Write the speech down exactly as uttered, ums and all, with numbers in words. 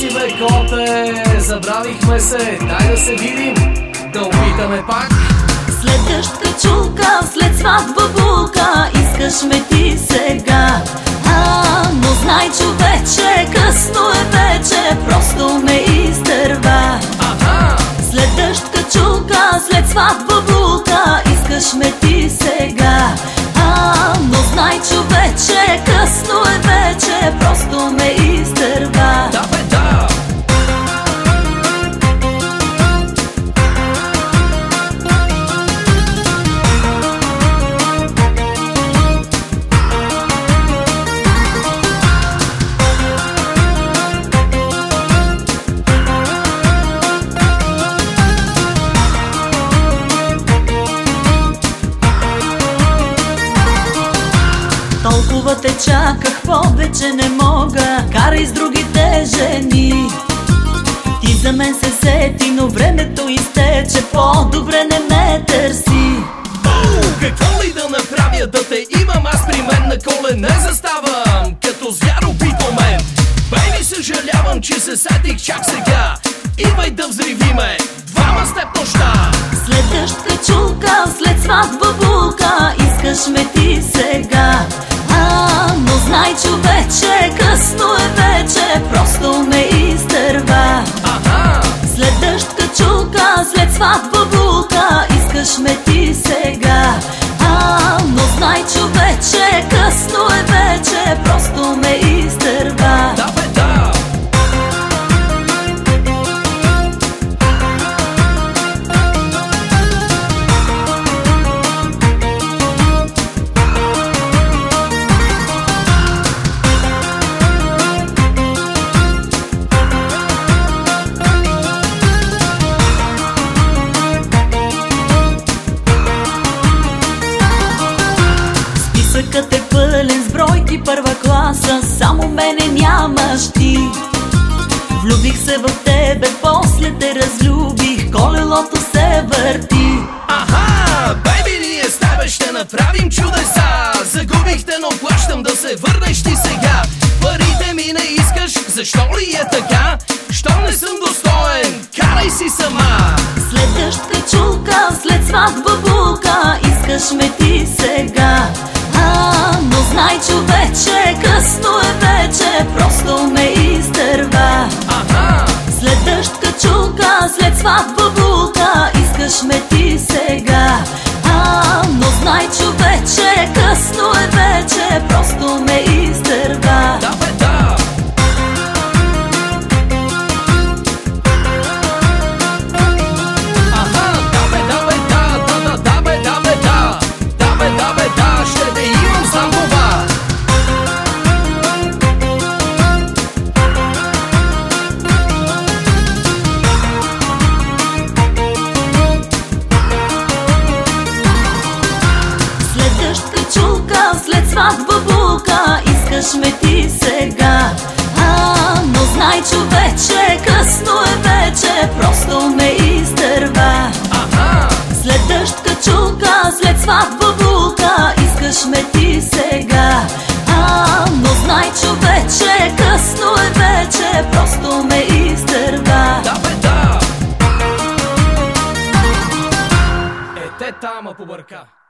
си бе, коте, забравихме се, дай да се видим, да опитаме пак. След дъжд качулка, след сватба булка, искаш ме ти сега. А, но знай, човече, късно е вече, просто ме изтърва. Аха! След дъжд качулка, след сватба булка, искаш ме ти сега. А, но знай, човече, късно е вече, просто ме изтърва. Да бе, да! Толкова те чаках, повече не мога, карай с другите жени. Ти за мен се сети, но времето изтече, по-добре не ме търси. Оу, какво ли да направя, да те имам аз при мен, на колене заставам, като звяр убит у мен. Бейби, съжалявам, че се сетих чак сега, идвай да взривиме двама с теб нощта. След дъжд качулка, след сватба булка, искаш ме ти сега. А, но знай, човече, късно е вече, просто ме изтърва. Аха! След дъжд качулка, след сватба булка, искаш ме ти сега. А, но знай, човече, късно е вече, просто ме изтърва. Да бе, да! Списъкът е пълен с бройки първа класа, само мене нямаш ти. Влюбих се в тебе, после те разлюбих, колелото се върти. Аха! Бейби, ние с тебе ще направим чудеса. Загубихте, но плащам да се върнеш ти сега. Парите ми не искаш, защо ли е така? Що не съм достоен, карай си сама. След дъжд качулка, след сватба булка, искаш ме ти сега. А, но знай, човече, късно е вече, просто ме изтърва. Аха! След дъжд качулка, след сватба булка, искаш ме ти сега. А, но знай, човече, късно е вече, просто ме изтърва. Да бе, да! Аха! Да бе, да бе, да! Да, да, да бе, да бе, да! Да бе, да бе, да! Ще те имам сам това! След дъжд качулка, след сватба булка, искаш ме ти сега. А, но знай, човече, късно е вече, просто ме изтърва. Аха! След дъжд качулка, след сватба булка, искаш ме ти сега. А, но знай, човече, късно е вече, просто ме изтърва. Да бе, да! Е, те тама побърка.